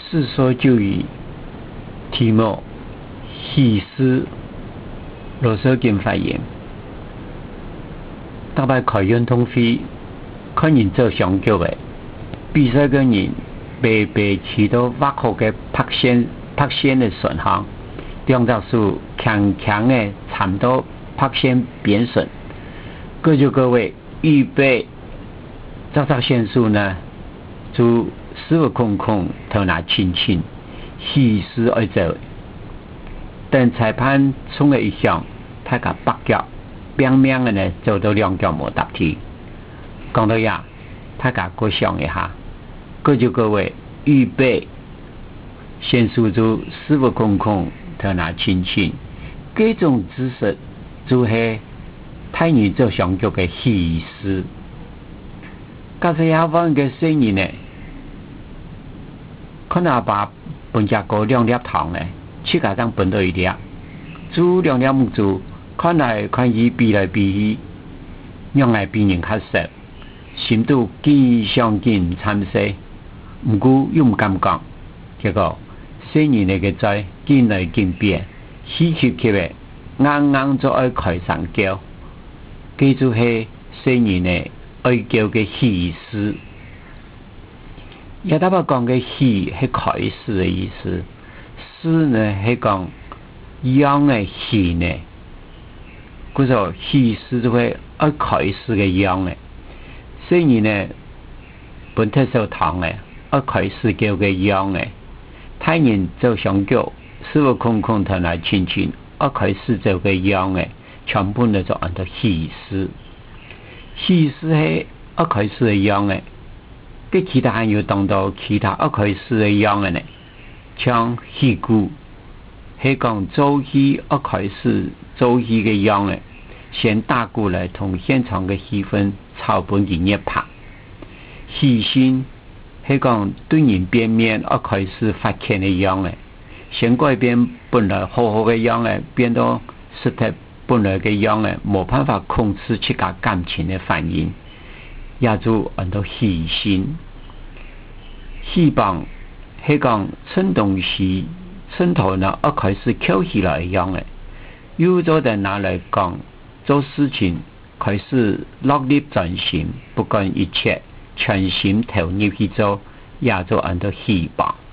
之所就以题目戏诗罗素经发言，大概开运通会看人做上脚的，比赛个人被起到挖好嘅拍线的顺行，创造出强的差不多拍线变顺。各位预备照线数呢，就15空头拿轻戏诗而走。等裁判冲了一响，他甲8脚明明的呢做到2脚无答题。讲到呀，他甲过想一下，各位预备先数就15空头拿轻，这种姿势就是太女做上脚的戏诗。假设下方嘅声音呢，可能把本家过2粒糖呢。去家长分到1粒，煮2粒木煮，看来看去比来比去，让来比人较熟，深度既相近参细，不过又唔敢讲，结果声音那个在见来见变，稀奇的硬就爱开上叫，记住是声音的爱叫嘅戏诗，也大把讲嘅戏是开始的意思。诗呢是讲样的戏呢，故说戏诗就会爱开始的样的，所以呢本特受糖的爱开始叫个样的，太人做上脚15空头来轻，爱开始做个样的，全部呢就按照戏诗。戏诗是爱开始的样的，跟其他人有当到其他爱开始的样的呢。像戏剧是讲做戏开始做戏嘅样嘅，先打鼓来同现场嘅气氛草本嘅热拍。戏心是讲对人变面开始发现嘅样嘅，先改变本来好嘅样嘅，变到实体本来嘅样嘅，冇办法控制自家感情嘅反应，也就按到戏心。戏棒是讲趁东西趁头呢，开始翘起来一样的。有咗人拿来讲做事情，开始落力专心，不管一切，全心投入去做，也就按照希望。